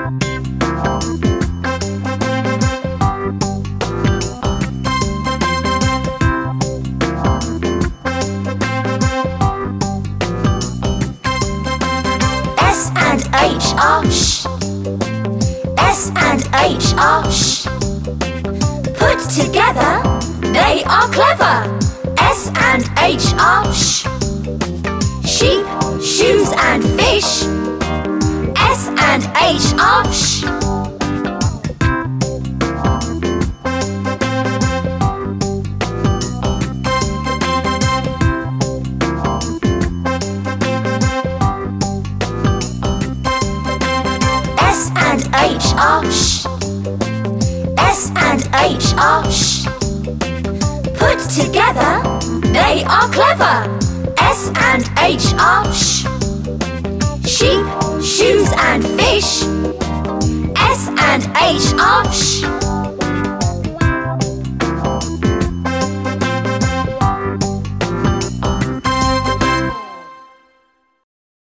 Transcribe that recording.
S and H are sh. S and H are sh. Put together, they are clever. S and H are sh. Sheep, shoes and fish. S and H are sh. S and H are sh. S and H are sh. Put together, they are clever. S and H are sh. Sheep, shoes and fish. S and H are sh.